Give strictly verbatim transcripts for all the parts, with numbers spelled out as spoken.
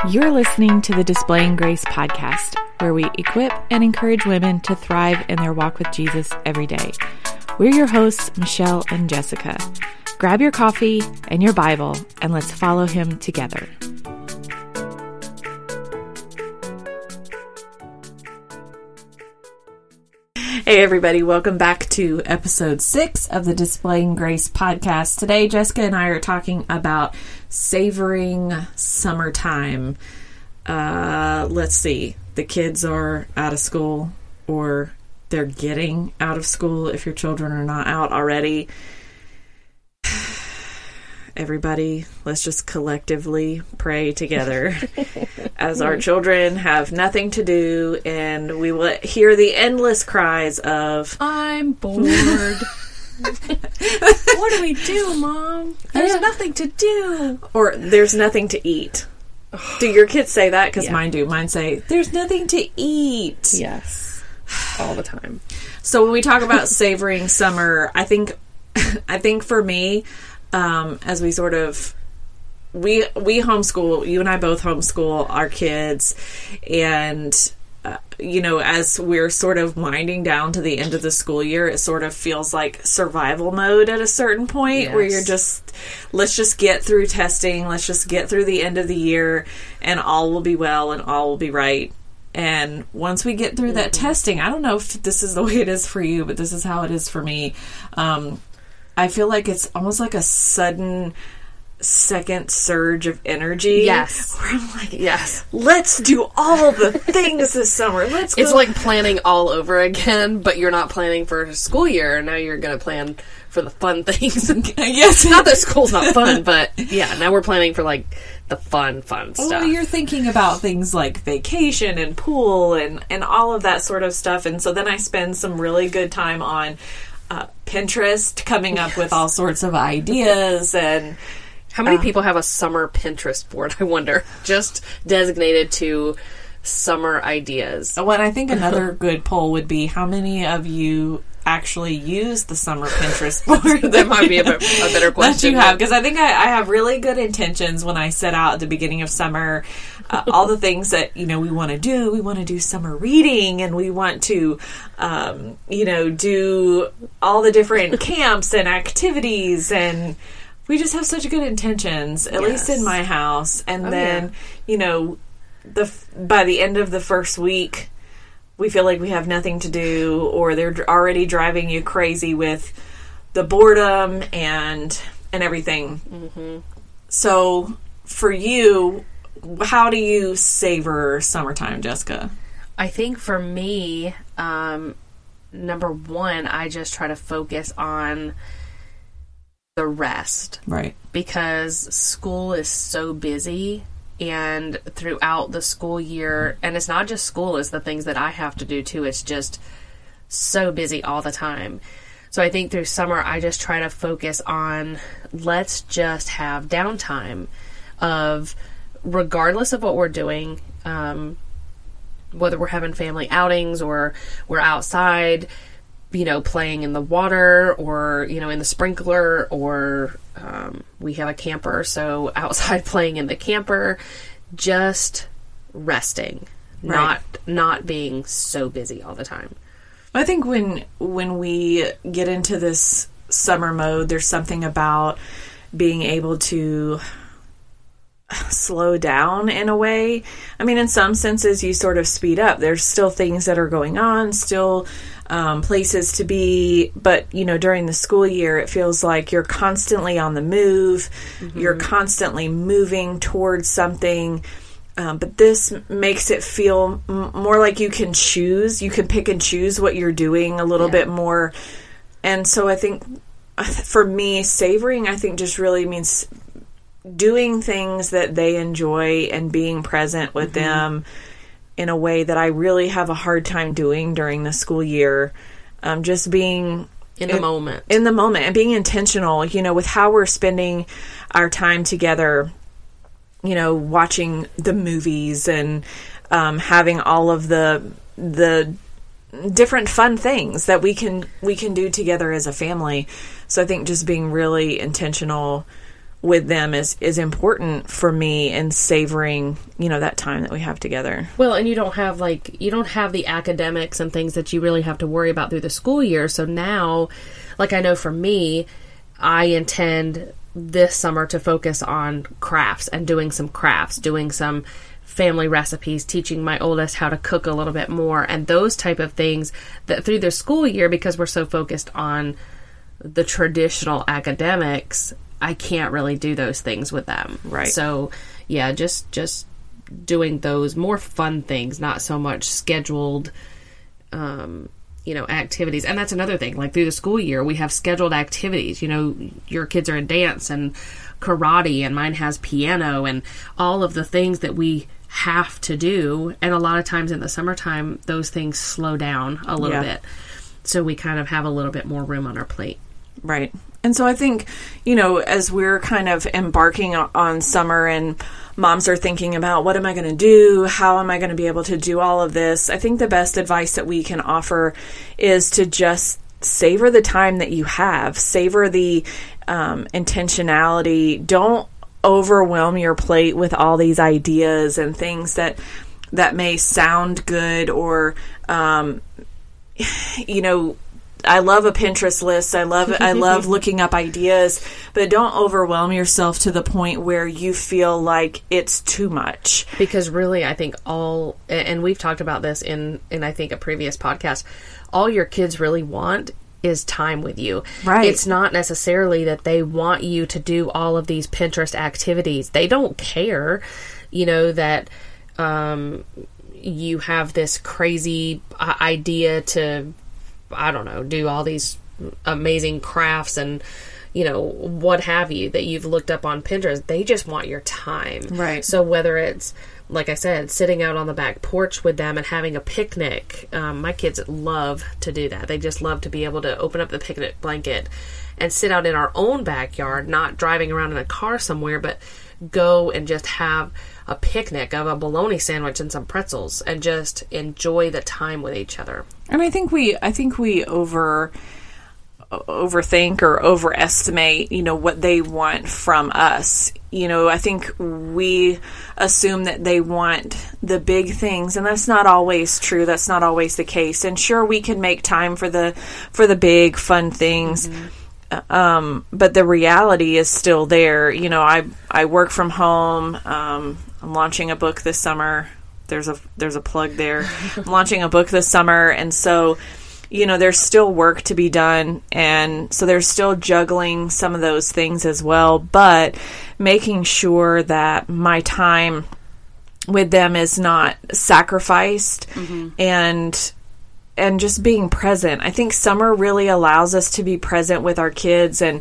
You're listening to the Displaying Grace podcast, where we equip and encourage women to thrive in their walk with Jesus every day. We're your hosts, Michelle and Jessica. Grab your coffee and your Bible, and let's follow him together. Hey everybody, welcome back to episode six of the Displaying Grace podcast. Today, Jessica and I are talking about savoring summertime. Uh, let's see, the kids are out of school, or they're getting out of school if your children are not out already. Everybody, let's just collectively pray together as our children have nothing to do, and we will hear the endless cries of, I'm bored. What do we do, Mom? There's nothing to do. Or, there's nothing to eat. Do your kids say that? Because Yeah. mine do. Mine say, there's nothing to eat. Yes. All the time. So when we talk about savoring summer, I think, I think for me, Um, as we sort of, we we homeschool, you and I both homeschool our kids, and, uh, you know, as we're sort of winding down to the end of the school year, it sort of feels like survival mode at a certain point, Yes. where you're just, let's just get through testing, let's just get through the end of the year, and all will be well, and all will be right. And once we get through that Mm-hmm. testing, I don't know if this is the way it is for you, but this is how it is for me. Um, I feel like it's almost like a sudden second surge of energy. Yes. Where I'm like, Yes. let's do all the things this summer. Let's go. It's like planning all over again, but you're not planning for school year. Now you're going to plan for the fun things. Yes. Not that school's not fun, but yeah, now we're planning for like the fun, fun stuff. Oh, you're thinking about things like vacation and pool and, and all of that sort of stuff. And so then I spend some really good time on uh, Pinterest, coming up yes. with all sorts of ideas. And how many uh, people have a summer Pinterest board, I wonder, just designated to summer ideas? Well, and I think another good poll would be, how many of you actually use the summer Pinterest board? That might be a, bit, a better question. That you have, because I think I, I have really good intentions when I set out at the beginning of summer. Uh, all the things that, you know, we want to do. We want to do summer reading, and we want to, um, you know, do all the different camps and activities, and we just have such good intentions, at yes. least in my house. And oh, then, yeah. you know, the by the end of the first week, we feel like we have nothing to do, or they're already driving you crazy with the boredom and and everything. Mm-hmm. So, for you, how do you savor summertime, Jessica? I think for me, um, number one, I just try to focus on the rest. Right. Because school is so busy, and throughout the school year, and it's not just school, it's the things that I have to do too. It's just so busy all the time. So I think through summer, I just try to focus on, let's just have downtime of, regardless of what we're doing, um, whether we're having family outings or we're outside, you know, playing in the water, or, you know, in the sprinkler, or um, we have a camper, so outside playing in the camper, just resting, right. not not being so busy all the time. I think when when we get into this summer mode, there's something about being able to slow down in a way. I mean, in some senses, you sort of speed up. There's still things that are going on, still um, places to be. But, you know, during the school year, it feels like you're constantly on the move. Mm-hmm. You're constantly moving towards something. Um, but this makes it feel m- more like you can choose. You can pick and choose what you're doing a little yeah. bit more. And so I think for me, savoring, I think just really means doing things that they enjoy and being present with mm-hmm. them in a way that I really have a hard time doing during the school year. Um, just being in the in, moment, in the moment, and being intentional, you know, with how we're spending our time together, you know, watching the movies and um, having all of the, the different fun things that we can, we can do together as a family. So I think just being really intentional with them is, is important for me in savoring, you know, that time that we have together. Well, and you don't have like, you don't have the academics and things that you really have to worry about through the school year. So now, like I know for me, I intend this summer to focus on crafts and doing some crafts, doing some family recipes, teaching my oldest how to cook a little bit more, and those type of things that through the school year, because we're so focused on the traditional academics, I can't really do those things with them. Right. So yeah, just, just doing those more fun things, not so much scheduled, um, you know, activities. And that's another thing, like through the school year, we have scheduled activities. You know, your kids are in dance and karate, and mine has piano, and all of the things that we have to do. And a lot of times in the summertime, those things slow down a little yeah. bit. So we kind of have a little bit more room on our plate. Right. And so I think, you know, as we're kind of embarking on summer and moms are thinking about what am I going to do? How am I going to be able to do all of this? I think the best advice that we can offer is to just savor the time that you have. Savor the um, intentionality. Don't overwhelm your plate with all these ideas and things that that may sound good or, um, you know, I love a Pinterest list. I love I love looking up ideas, but don't overwhelm yourself to the point where you feel like it's too much. Because really, I think all, and we've talked about this in, in I think a previous podcast, all your kids really want is time with you. Right. It's not necessarily that they want you to do all of these Pinterest activities. They don't care, you know, that um, you have this crazy idea to, I don't know, do all these amazing crafts and, you know, what have you that you've looked up on Pinterest. They just want your time. Right. So whether it's, like I said, sitting out on the back porch with them and having a picnic, um, my kids love to do that. They just love to be able to open up the picnic blanket and sit out in our own backyard, not driving around in a car somewhere, but go and just have a picnic of a bologna sandwich and some pretzels and just enjoy the time with each other. And I think we, I think we over, overthink or overestimate, you know, what they want from us. You know, I think we assume that they want the big things, and that's not always true. That's not always the case. And sure, we can make time for the, for the big fun things. Mm-hmm. Um, but the reality is still there. You know, I, I work from home. Um, I'm launching a book this summer. There's a, there's a plug there. I'm launching a book this summer. And so, you know, there's still work to be done. And so there's still juggling some of those things as well, but making sure that my time with them is not sacrificed mm-hmm. and, and just being present. I think summer really allows us to be present with our kids and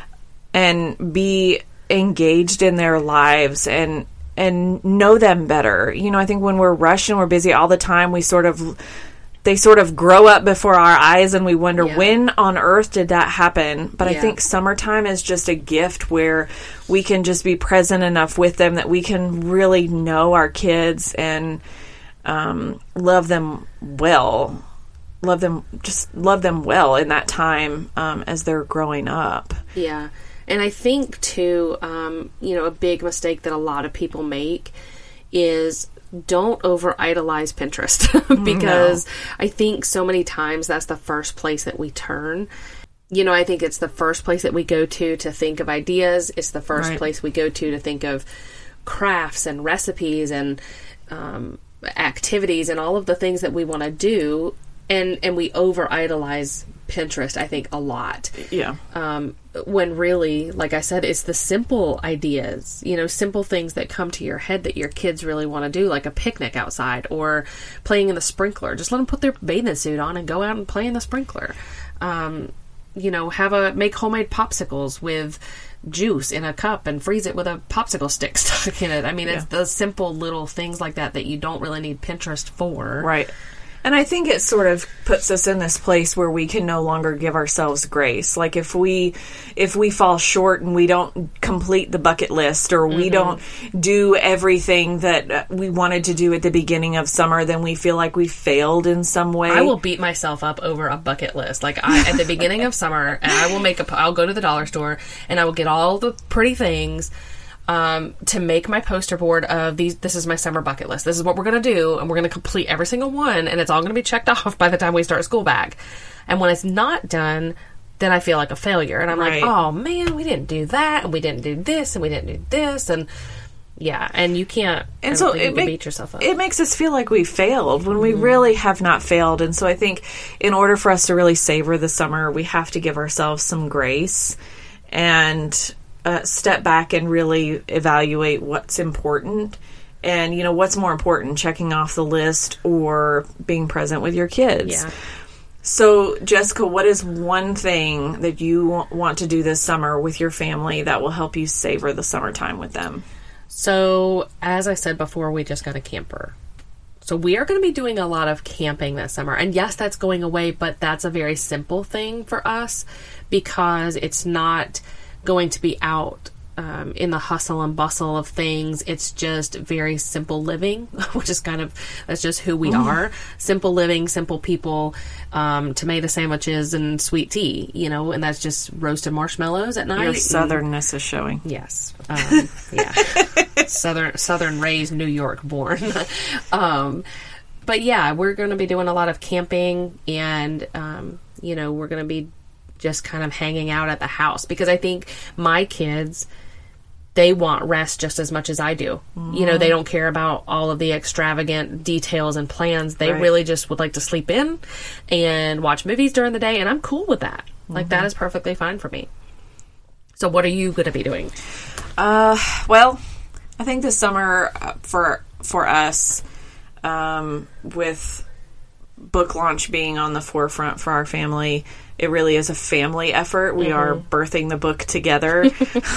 and be engaged in their lives and and know them better. You know, I think when we're rushed and we're busy all the time, we sort of they sort of grow up before our eyes and we wonder yeah. when on earth did that happen? But yeah. I think summertime is just a gift where we can just be present enough with them that we can really know our kids and um, love them well. love them, just love them well in that time um, as they're growing up. Yeah. And I think, too, um, you know, a big mistake that a lot of people make is don't over-idolize Pinterest. Because no. I think so many times that's the first place that we turn. You know, I think it's the first place that we go to to think of ideas. It's the first right. place we go to to think of crafts and recipes and um, activities and all of the things that we want to do. And and we over-idolize Pinterest, I think, a lot. Yeah. Um, when really, like I said, it's the simple ideas, you know, simple things that come to your head that your kids really want to do, like a picnic outside or playing in the sprinkler. Just let them put their bathing suit on and go out and play in the sprinkler. Um, you know, have a make homemade popsicles with juice in a cup and freeze it with a popsicle stick stuck in it. I mean, yeah. it's the simple little things like that that you don't really need Pinterest for. Right. And I think it sort of puts us in this place where we can no longer give ourselves grace. Like if we if we fall short and we don't complete the bucket list, or we mm-hmm. don't do everything that we wanted to do at the beginning of summer, then we feel like we failed in some way. I will beat myself up over a bucket list. Like I, at the beginning of summer, and I will make a I'll go to the dollar store and I will get all the pretty things Um, to make my poster board of these. This is my summer bucket list. This is what we're going to do, and we're going to complete every single one, and it's all going to be checked off by the time we start school back. And when it's not done, then I feel like a failure, and I'm right. like, oh man, we didn't do that, and we didn't do this, and we didn't do this, and yeah, and you can't. And so it make, beat yourself up. It makes us feel like we failed when mm-hmm. we really have not failed. And so I think in order for us to really savor the summer, we have to give ourselves some grace and Uh, step back and really evaluate what's important. And, you know, what's more important, checking off the list or being present with your kids? Yeah. So, Jessica, what is one thing that you want to do this summer with your family that will help you savor the summertime with them? So, as I said before, we just got a camper. So we are going to be doing a lot of camping this summer. And yes, that's going away, but that's a very simple thing for us because it's not going to be out um, in the hustle and bustle of things. It's just very simple living, which is kind of, that's just who we mm. are. Simple living, simple people, um, tomato sandwiches and sweet tea, you know, and that's just roasted marshmallows at night. Your southernness is showing. Yes. Um, yeah. Southern, Southern raised, New York born. um, but yeah, we're going to be doing a lot of camping and, um, you know, we're going to be just kind of hanging out at the house because I think my kids, they want rest just as much as I do. Mm-hmm. You know, they don't care about all of the extravagant details and plans. They right. really just would like to sleep in and watch movies during the day, and I'm cool with that. Mm-hmm. Like, that is perfectly fine for me. So what are you going to be doing? Uh, well, I think this summer uh, for for us, um, with book launch being on the forefront for our family, it really is a family effort. We mm-hmm. are birthing the book together.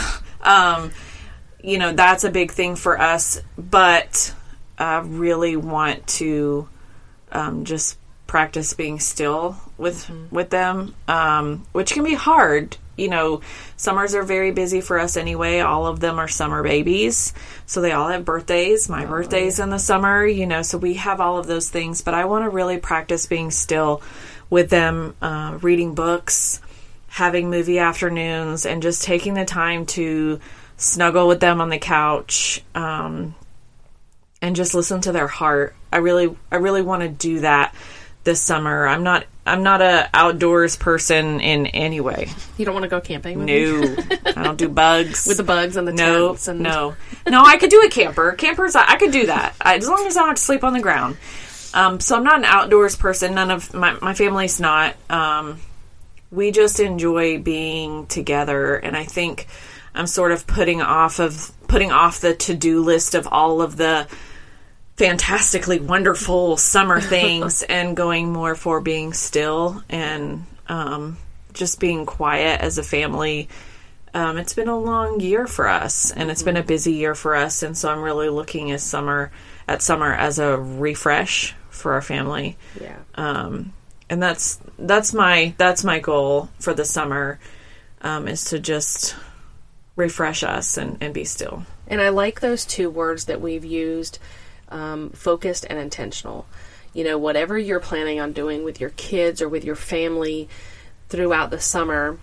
um, you know, that's a big thing for us, but I really want to um, just practice being still with mm-hmm. with them, um, which can be hard. You know, summers are very busy for us anyway. All of them are summer babies. So they all have birthdays. My oh, birthday's yeah. in the summer, you know, so we have all of those things. But I want to really practice being still with them, uh, reading books, having movie afternoons, and just taking the time to snuggle with them on the couch, um, and just listen to their heart. I really, I really want to do that this summer. I'm not, I'm not a outdoors person in any way. You don't want to go camping with no, me? I don't do bugs. With the bugs and the no, tents. And no, no, I could do a camper. Campers, I, I could do that. I, as long as I don't have to sleep on the ground. Um, so I'm not an outdoors person. None of my, my family's not. Um, we just enjoy being together. And I think I'm sort of putting off of, putting off the to-do list of all of the fantastically wonderful summer things and going more for being still and um, just being quiet as a family. Um, it's been a long year for us, and it's been a busy year for us, and so I'm really looking at summer at summer as a refresh for our family. Yeah. Um, and that's that's my that's my goal for the summer, um, is to just refresh us and, and be still. And I like those two words that we've used. Um, focused and intentional. You know, whatever you're planning on doing with your kids or with your family throughout the summer,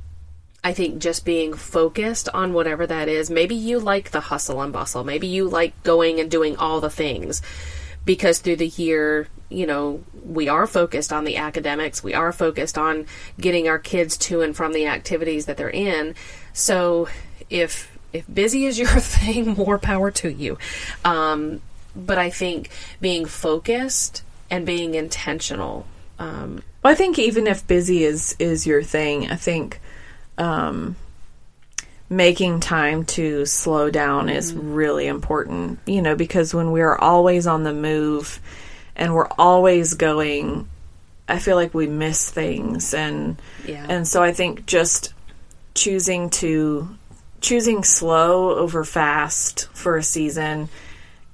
I think just being focused on whatever that is. Maybe you like the hustle and bustle. Maybe you like going and doing all the things because through the year, you know, we are focused on the academics. We are focused on getting our kids to and from the activities that they're in. So if if busy is your thing, more power to you. Um, But I think being focused and being intentional. Um, well, I think even if busy is, is your thing, I think um, making time to slow down mm-hmm. is really important, you know, because when we're always on the move and we're always going, I feel like we miss things. And, yeah. and so I think just choosing to, choosing slow over fast for a season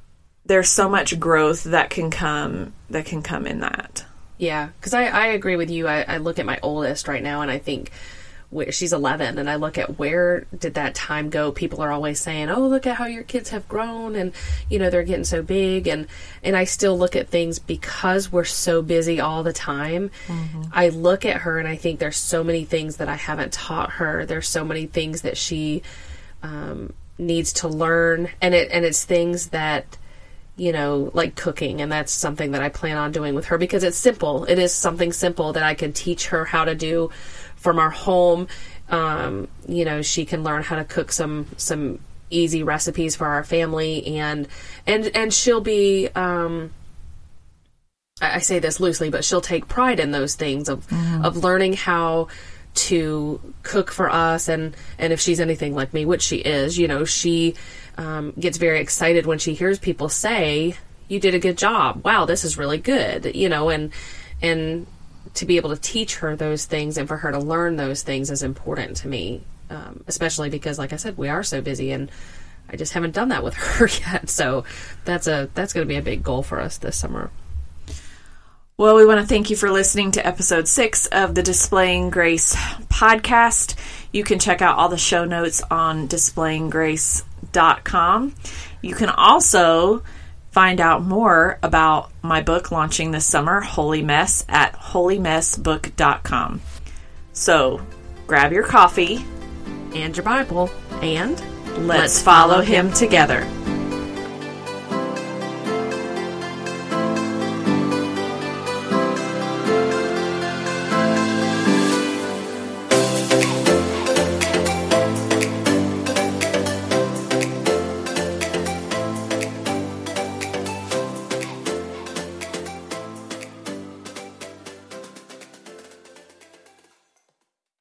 there's so much growth that can come that can come in that. Yeah, because I, I agree with you. I, I look at my oldest right now, and I think where, she's eleven, and I look at where did that time go. People are always saying, oh, look at how your kids have grown, and, you know, they're getting so big, and, and I still look at things because we're so busy all the time. Mm-hmm. I look at her, and I think there's so many things that I haven't taught her. There's so many things that she um, needs to learn, and it and it's things that, you know, like cooking, and that's something that I plan on doing with her because it's simple. It is something simple that I can teach her how to do from our home. Um, you know, she can learn how to cook some some easy recipes for our family, and and and she'll be. Um, I say this loosely, but she'll take pride in those things of mm-hmm. of learning how to cook for us, and and if she's anything like me, which she is, you know, she. Um, gets very excited when she hears people say, you did a good job. Wow, this is really good. You know, and and to be able to teach her those things and for her to learn those things is important to me, um, especially because, like I said, we are so busy, and I just haven't done that with her yet. So that's a that's going to be a big goal for us this summer. Well, we want to thank you for listening to episode six of the Displaying Grace podcast. You can check out all the show notes on displaying grace dot com. You can also find out more about my book launching this summer, Holy Mess, at holy mess book dot com. So, grab your coffee and your Bible, and let's follow him together.